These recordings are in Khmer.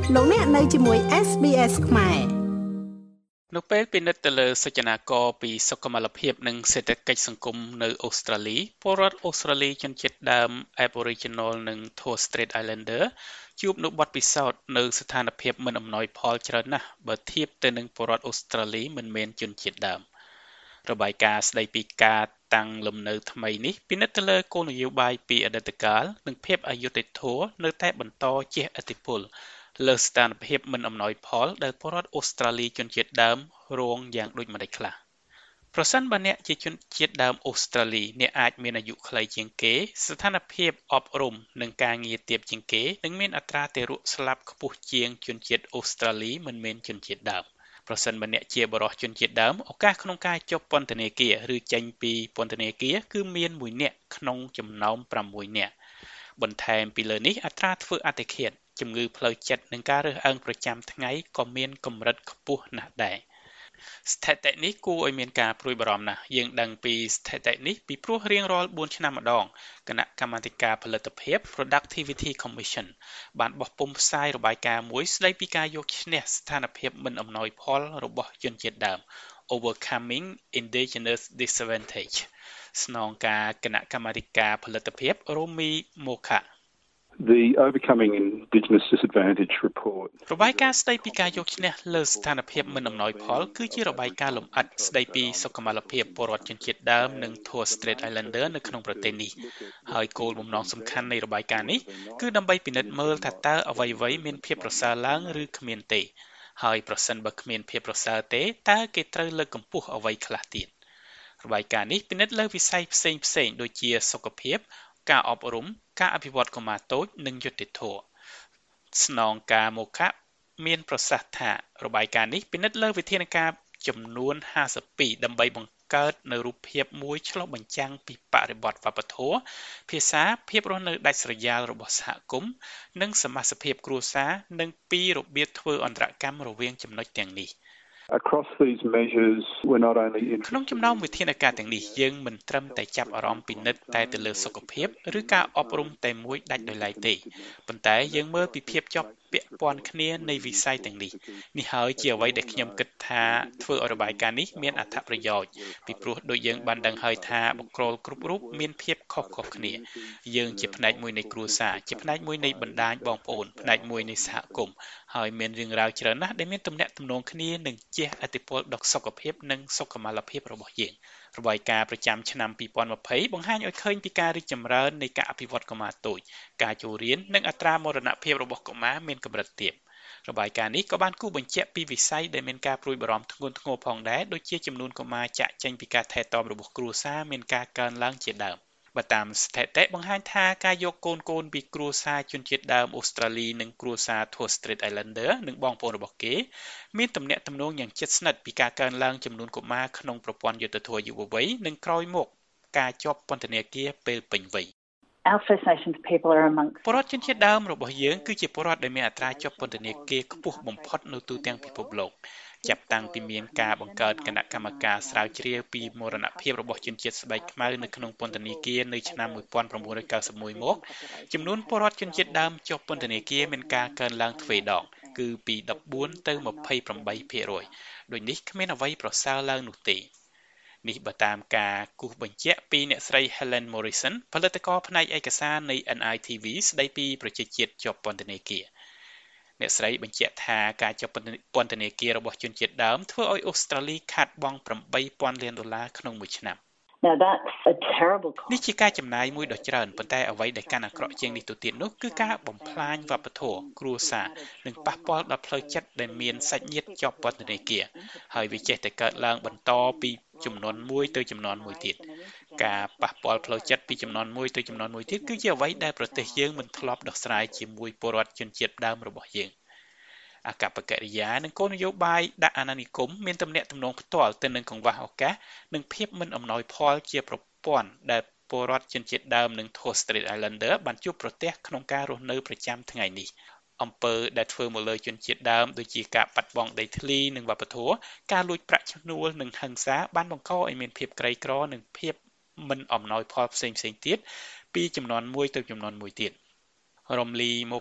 លោកអ្នកនៅជាមួយ SBS ខ្មែរនៅពេលពិនិត្យទៅលើសច្ចនាករពីសុខុមាលភាពនិងសេដ្ឋកិច្ចសង្គមនៅអូស្ត្រាលីពលរដ្ឋអូស្ត្រាលីជនជាតិដើម Aboriginal និង Torres Strait Islander ជួបនូវបទពិសោធន៍នៅស្ថានភាពមិនអំណោយផលច្រើនណាស់បើធៀបទៅនឹងពលរដ្ឋអូស្ត្រាលីមិនមែនជនជាតិដើមរបាយការណ៍ស្ដីពីការតាំងលំនៅថ្មីនេះពិនិត្យទៅលើគោលនយោបាយពីអតីតកាលនិងភាពអយុត្តិធម៌នៅតែបន្តជះឥទ្ធិពលលើស្ថានភាពមិនអំណោយផលដែលពលរដ្ឋអូស្ត្រាលីជនជាតិដើមរងយ៉ាងដូចម្តេចខ្លះប្រសិនបើអ្នកជាជនជាតិដើមអូស្ត្រាលីអ្នកអាចមានអាយុខ្លីជាងគេស្ថានភាពអប់រំនិងការងារទាបជាងគេនិងមានអត្រាទារកស្លាប់ខ្ពស់ជាងជនជាតិអូស្ត្រាលីមិនមែនជនជាតិដើមប្រសិនបើអ្នកជាបរិសុទ្ធជនជាតិដើមឱកាសក្នុងការជាប់ពន្ធនាគារឬចេញពីពន្ធនាគារគឺមាន1នាក់ក្នុងចំណោម6នាក់បន្ថែមពីលើនេះអត្រាធ្វើអត្តឃាតជំងឺផ្លូវចិត្តនិងការរើសអើងប្រចាំថ្ងៃក៏មានកម្រិតខ្ពស់ណាស់ដែរស្ថិតិនេះគួរឲ្យមានការព្រួយបារម្ភណាស់យើងដឹងពីស្ថិតិនេះពីព្រោះរៀងរាល់4ឆ្នាំម្ដងគណៈកម្មាធិការផលិតភាព Productivity Commission បានបោះពុម្ពផ្សាយរបាយការណ៍មួយស្ដីពីការយកឈ្នះស្ថានភាពមិនអំណោយផលរបស់ជនជាតិដើម Overcoming Indigenous Disadvantage ស្នងការគណៈកម្មាធិការផលិតភាព Romy Mokha The Overcoming Indigenous Disadvantage report របាយការណ៍ស្ដីពីការយកឈ្នះលើស្ថានភាពមិនអំណោយផលគឺជារបាយការណ៍លម្អិតស្ដីពីសុខុមាលភាពពលរដ្ឋជនជាតិដើមនិង Torres Strait Islander នៅក្នុងប្រទេសនេះហើយគោលបំណងសំខាន់នៃរបាយការណ៍នេះគឺដើម្បីពិនិត្យមើលថាតើអ្វីៗមានភាពប្រសើរឡើងឬគ្មានទេហើយប្រសិនបើគ្មានភាពប្រសើរទេតើគេត្រូវលើកកម្ពស់អ្វីខ្លះទៀតរបាយការណ៍នេះពិនិត្យលើវិស័យផ្សេងៗដូចជាសុខភាពការអប់រំការអភិវឌ្ឍកុមារតូចនិងយុត្តិធម៌ស្នងការមកៈមានប្រសាសន៍ថារបាយការណ៍នេះពិនិត្យលើវិធានការចំនួន52ដើម្បីបង្កើតនូវរូបភាពមួយឆ្លុះបញ្ចាំងពីបរិបទវប្បធម៌ភាសាភាពរស់នៅដាច់ស្រយាលរបស់សហគមន៍និងសមាជិកភាពគ្រួសារនិងពីរបៀបធ្វើអន្តរកម្មរវាងចំណុចទាំងនេះ Across these measures we're not only ក្នុងចំណោមវិធានការទាំងនេះយើងមិនត្រឹមតែចាប់អារម្មណ៍ពិនិត្យតែទៅលើសុខភាពឬការអប់រំតែមួយដាច់ដោយឡែកទេប៉ុន្តែយើងមើលពីភាពជាប់ពាក់ព័ន្ធគ្នានៃវិស័យទាំងនេះហើយជាអ្វីដែលខ្ញុំគិតថាធ្វើឲ្យរបាយការណ៍នេះមានអត្ថប្រយោជន៍ពីព្រោះដូចយើងបានដឹងហើយថាបុគ្គលគ្រប់រូបមានភាពខុសៗគ្នាយើងជាផ្នែកមួយនៃគ្រួសារជាផ្នែកមួយនៃបណ្ដាញបងប្អូនផ្នែកមួយនៃសហគមន៍ហើយមានរឿងរ៉ាវច្រើនណាស់ដែលមានទំនាក់ទំនងគ្នានិងជះឥទ្ធិពលដល់សុខភាពនិងសុខុមាលភាពរបស់យើងរបាយការណ៍ប្រចាំឆ្នាំ2020បង្ហាញឲ្យឃើញពីការរីកចម្រើននៃការអភិវឌ្ឍកុមារតូចការចូលរៀននិងអត្រាមរណភាពរបស់កុមារមានកម្រិតទាបរបាយការណ៍នេះក៏បានគូសបញ្ជាក់ពីវិស័យដែលមានការព្រួយបារម្ភធ្ងន់ធ្ងរផងដែរដូចជាចំនួនកុមារចាក់ចេញពីការថែទាំរបស់គ្រួសារមានការកើនឡើងជាដើមបើតាមស្ថិតិបង្ហាញថាការយកកូនពីគ្រួសារជនជាតិដើមអូស្ត្រាលីនិងគ្រួសារ Torres Strait Islander និងបងប្អូនរបស់គេមានទំនាក់ទំនងយ៉ាងជិតស្និទ្ធពីការកើនឡើងចំនួនកុមារក្នុងប្រព័ន្ធយុត្តិធម៌យុវវ័យនិងក្រោយមកការជាប់ពន្ធនាគារពេលពេញវ័យ Our First Nations people are amongst ពលរដ្ឋជនជាតិដើមរបស់យើងគឺជាពលរដ្ឋដែលមានអត្រាជាប់ពន្ធនាគារខ្ពស់បំផុតនៅទូទាំងពិភពលោកចាប់តាំងពីមានការបង្កើតគណៈកម្មការស្រាវជ្រាវពីមរណភាពរបស់ជនជាតិស្បែកខ្មៅនៅក្នុងពន្ធនាគារនៅឆ្នាំ1991មកចំនួនពលរដ្ឋជនជាតិដើមជាប់ពន្ធនាគារមានការកើនឡើងទ្វេដងគឺពី14ទៅ28%ដូចនេះគ្មានអ្វីប្រសើរឡើងនោះទេនេះបើតាមការគូសបញ្ជាក់ពីអ្នកស្រី Helen Morrison ផលិតករផ្នែកឯកសារនៃ NITV ស្ដីពីប្រជាជាតិជាប់ពន្ធនាគារអ្នកស្រីបញ្ជាក់ថាការជាប់ពន្ធនាគាររបស់ជនជាតិដើមធ្វើឲ្យអូស្ត្រាលីខាតបង់$8,000 លានក្នុងមួយឆ្នាំ Now that's a terrible cost. នេះជាការចំណាយមួយដ៏ច្រើនប៉ុន្តែអ្វីដែលកាន់អាក្រក់ជាងនេះទៅទៀតនោះគឺការបំផ្លាញវប្បធម៌គ្រួសារនិងប៉ះពាល់ដល់ផ្លូវចិត្តដែលមានសាច់ញាតិជាប់ពន្ធនាគារហើយវាចេះតែកើតឡើងបន្តពីចំនួនមួយទៅចំនួនមួយទៀតការប៉ះពាល់ផ្លូវចិត្តពីចំនួនមួយទៅចំនួនមួយទៀតគឺជាអ្វីដែលប្រទេសយើងមិនធ្លាប់ដោះស្រាយជាមួយពលរដ្ឋជនជាតិដើមរបស់យើងអកប្បកិរិយានិងគោលនយោបាយដាក់អាណានិគមមានទំនាក់ទំនងផ្ទាល់ទៅនឹងកង្វះឱកាសនិងភាពមិនអំណោយផលជាប្រព័ន្ធដែលពលរដ្ឋជនជាតិដើមនិង Torres Strait Islander បានជួបប្រទះក្នុងការរស់នៅប្រចាំថ្ងៃនេះអំពើដែលធ្វើមកលើជនជាតិដើមដូចជាការបាត់បង់ដីធ្លីនិងវប្បធម៌ការលួចប្រាក់ឈ្នួលនិងហិង្សាបានបង្កឲ្យមានភាពក្រីក្រនិងភាពមិនអំណោយផលផ្សេងៗទៀតពីចំនួនមួយទៅចំនួនមួយទៀតរំលីមកៈ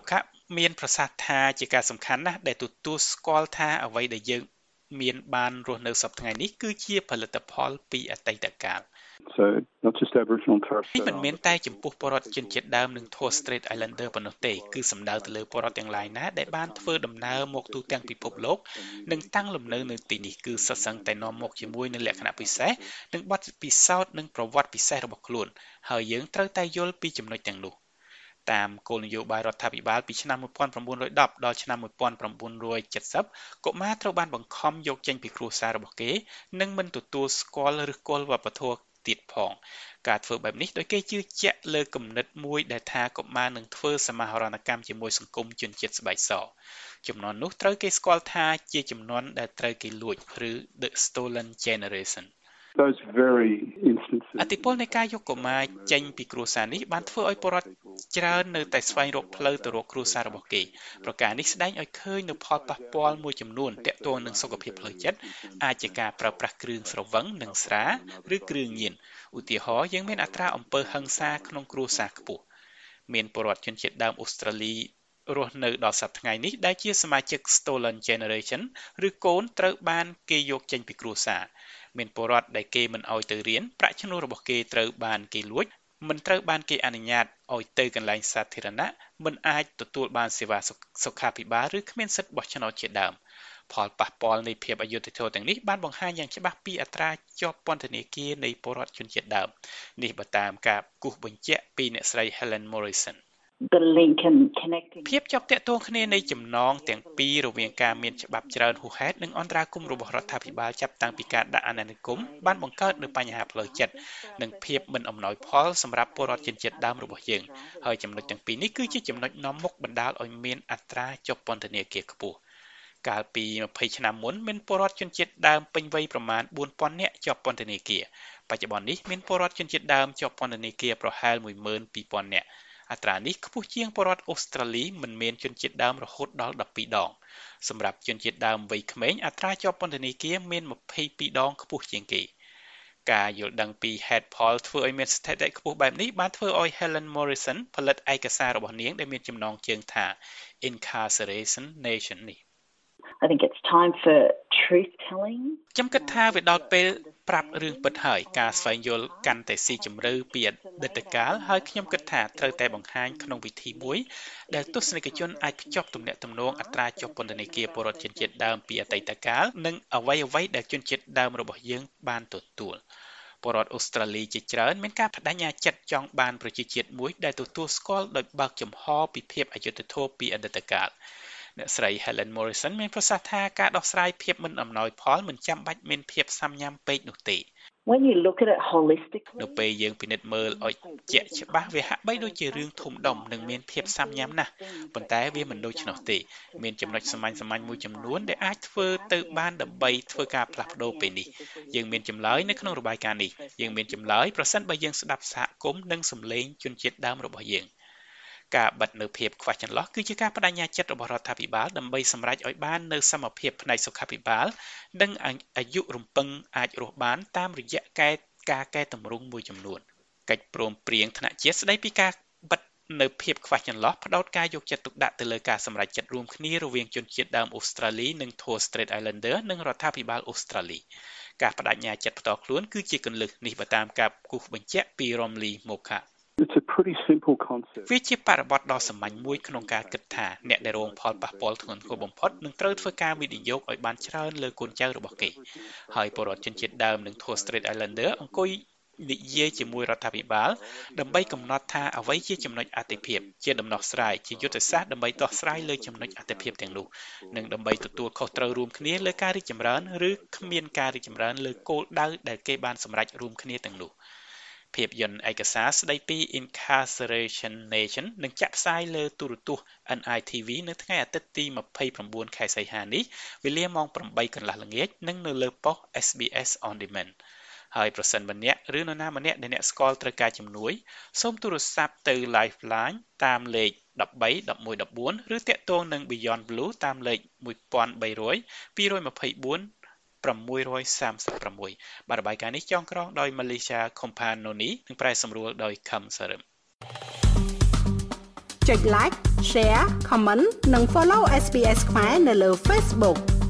មានប្រសាសន៍ថាជាការសំខាន់ណាស់ដែលទទួលស្គាល់ថាអ្វីដែលយើងមានបានរស់នៅសប្តាហ៍នេះគឺជាផលិតផលពីអតីតកាល So not just Aboriginal and Torres នេះ Strait មិនមែនតែចំពោះពលរដ្ឋជនជាតិដើមនិង Torres Strait Islander ប៉ុណ្ណោះទេគឺសំដៅទៅលើពលរដ្ឋទាំងឡាយណាដែលបានធ្វើដំណើរមកទូទាំងពិភពលោកនិងតាំងលំនៅនៅទីនេះគឺសុទ្ធសឹងតែនាំមកជាមួយនឹងលក្ខណៈពិសេសនិងបទពិសោធន៍និងប្រវត្តិពិសេសរបស់ខ្លួនហើយយើងត្រូវតែយល់ពីចំណុចទាំងនោះតាមគោលនយោបាយរដ្ឋាភិបាលពីឆ្នាំ1910ដល់ឆ្នាំ1970កុមារត្រូវបានបង្ខំយកចេញពីគ្រួសាររបស់គេនិងមិនទទួលស្គាល់ឬគល់វប្បធម៌ទៀតផងការធ្វើបែបនេះដោយគេជឿជាក់លើគំនិតមួយដែលថាកុមារនឹងធ្វើសមាហរណកម្មជាមួយសង្គមជនជាតិស្បែកសជំនាន់នោះត្រូវគេស្គាល់ថាជាជំនាន់ដែលត្រូវគេលួចឬ The Stolen Generation Those very instances អតិពលនៃការយកកុមារចេញពីគ្រួសារនេះបានធ្វើឲ្យពលរដ្ឋច្រើននៅតែស្វែងរកផ្លូវទៅរកគ្រួសាររបស់គេប្រការនេះស្ដែងឲ្យឃើញនូវផលប៉ះពាល់មួយចំនួនទាក់ទងនឹងសុខភាពផ្លូវចិត្តអាចជាការប្រើប្រាស់គ្រឿងស្រវឹងនិងស្រាឬគ្រឿងញៀនឧទាហរណ៍យើងមានអត្រាអំពើហិង្សាក្នុងគ្រួសារខ្ពស់មានពលរដ្ឋជនជាតិដើមអូស្ត្រាលីរស់នៅដល់សប្តាហ៍ថ្ងៃនេះដែលជាសមាជិក Stolen Generation ឬកូនត្រូវបានគេយកចេញពីគ្រួសារមានពលរដ្ឋដែលគេមិនអោយទៅរៀនប្រាក់ឈ្នួលរបស់គេត្រូវបានគេលួចមិនត្រូវបានគេអនុញ្ញាតឲ្យទៅកន្លែងសាធារណៈមិនអាចទទួលបានសេវាសុខាភិបាលឬគ្មានសិទ្ធិបោះឆ្នោតជាដើមផលប៉ះពាល់នៃភាពអយុត្តិធម៌ទាំងនេះបានបង្ហាញយ៉ាងច្បាស់ពីអត្រាជាប់ពន្ធនាគារនៃពលរដ្ឋជនជាតិដើមនេះបើតាមការគូសបញ្ជាក់ពីអ្នកស្រី Helen Morrison The link and connecting ភាពជាប់ទាក់ទងគ្នានៃចំណងទាំងពីររវាងការមានច្បាប់ច្រើនហួសហេតុនិងអន្តរាគមន៍របស់រដ្ឋាភិបាលចាប់តាំងពីការដាក់អាណានិគមបានបង្កើតនូវបញ្ហាផ្លូវចិត្តនិងភាពមិនអំណោយផលសម្រាប់ពលរដ្ឋជនជាតិដើមរបស់យើងហើយចំណុចទាំងពីរនេះគឺជាចំណុចនាំមុខបណ្ដាលឲ្យមានអត្រាជាប់ពន្ធនាគារខ្ពស់កាលពី20ឆ្នាំមុនមានពលរដ្ឋជនជាតិដើមពេញវ័យប្រមាណ 4,000 នាក់ជាប់ពន្ធនាគារបច្ចុប្បន្ននេះមានពលរដ្ឋជនជាតិដើមជាប់ពន្ធនាគារប្រហែល 12,000 នាក់អត្រានេះខ្ពស់ជាងពលរដ្ឋអូស្ត្រាលីមិនមានជនជាតិដើមរហូតដល់12ដងសម្រាប់ជនជាតិដើមវ័យក្មេងអត្រាជាប់ពន្ធនាគារមាន22ដងខ្ពស់ជាងគេការយល់ដឹងពីហេតុផលធ្វើឲ្យមានស្ថិតិខ្ពស់បែបនេះបានធ្វើឲ្យ Helen Morrison ផលិតឯកសាររបស់នាងដែលមានចំណងជើងថា Incarceration Nation នេះ I think it's time for truth telling ខ្ញុំគិតថាវាដល់ពេលប្រាប់រឿងពិតហើយការស្វែងយល់កាន់តែស៊ីជម្រៅពីអតីតកាលហើយខ្ញុំគិតថាត្រូវតែបង្ហាញក្នុងវិធីមួយដែលទស្សនិកជនអាចភ្ជាប់ទំនាក់ទំនងអត្រាជាប់ពន្ធនាគារពលរដ្ឋជនជាតិដើមពីអតីតកាលនិងអ្វីៗដែលជនជាតិដើមរបស់យើងបានទទួលពលរដ្ឋអូស្ត្រាលីជាច្រើនមានការបដិញ្ញាចិត្តចង់បានប្រជាជាតិមួយដែលទទួលស្គាល់ដោយបើកចំហពីភាពអយុត្តិធម៌ពីអតីតកាលអ្នកស្រី Helen Morrison មានប្រសាសន៍ថាការដោះស្រាយភាពមិនអំណោយផលមិនចាំបាច់មានភាពសាមញ្ញពេកនោះទេ When you look at it holistically នៅពេលយើងពិនិត្យមើលឲ្យជាក់ច្បាស់វាហាក់បីដូចជារឿងធំដុំនិងមានភាពសាមញ្ញណាស់ប៉ុន្តែវាមិនដូច្នោះទេមានចំណុចសាមញ្ញមួយចំនួនដែលអាចធ្វើទៅបានដើម្បីធ្វើការផ្លាស់ប្ដូរពេលនេះយើងមានចម្លើយនៅក្នុងរបាយការណ៍នេះយើងមានចម្លើយប្រសិនបើយើងស្ដាប់សហគមន៍និងសម្លេងជនជាតិដើមរបស់យើងការបិទនៅភាពខ្វះចន្លោះគឺជាការបដិញ្ញាចិត្តរបស់រដ្ឋាភិបាលដើម្បីសម្រេចឲ្យបាននូវសមភាពផ្នែកសុខាភិបាលនិងអាយុរំពឹងអាចរស់បានតាមរយៈការកែតម្រង់មួយចំនួនកិច្ចព្រមព្រៀងថ្នាក់ជាតិស្តីពីការបិទនៅភាពខ្វះចន្លោះផ្ដោតការយកចិត្តទុកដាក់ទៅលើការសម្រេចចិត្តរួមគ្នារវាងជនជាតិដើមអូស្ត្រាលីនិង Torres Strait Islander និងរដ្ឋាភិបាលអូស្ត្រាលីការបដិញ្ញាចិត្តផ្ទាល់ខ្លួនគឺជាគន្លឹះនេះបើតាមការគូសបញ្ជាក់ពី Romley Moka It's a pretty simple concept. វាជាបរិបទដ៏សាមញ្ញមួយក្នុងការគិតថាអ្នកដែលរងផលប៉ះពាល់ធ្ងន់ធ្ងរបំផុតនឹងត្រូវធ្វើការវិនិយោគឲ្យបានច្រើនលើកូនចៅរបស់គេហើយពលរដ្ឋជនជាតិដើមនិង Torres Strait Islander អង្គុយនិយាយជាមួយរដ្ឋាភិបាលដើម្បីកំណត់ថាអ្វីជាចំណុចអាទិភាពជាដំណោះស្រាយជាយុទ្ធសាស្ត្រដើម្បីដោះស្រាយលើចំណុចអាទិភាពទាំងនោះនិងដើម្បីទទួលខុសត្រូវរួមគ្នាលើការរីកចម្រើនឬគ្មានការរីកចម្រើនលើគោលដៅដែលគេបានសម្រេចរួមគ្នាទាំងនោះភាពយន្តឯកសារស្ដីពី Incarceration Nation នឹងចាក់ផ្សាយលើទូរទស្សន៍ NITV នៅថ្ងៃអាទិត្យទី29ខែសីហានេះវេលាម៉ោង 8 កន្លះល្ងាចនិងនៅលើប៉ុស SBS On Demand ហើយប្រសិនបើអ្នកឬនរណាម្នាក់ដែលអ្នកស្គាល់ត្រូវការជំនួយសូមទូរស័ព្ទទៅ Lifeline តាមលេខ13 11 14ឬទាក់ទងនឹង Beyond Blue តាមលេខ1300 224 636 បាទរបាយការណ៍នេះចងក្រងដោយ Malaysia Kompanoni និងប្រែសម្រួលដោយ Kham Sarim ចុច like share comment និង follow SBS ខ្មែរនៅលើ Facebook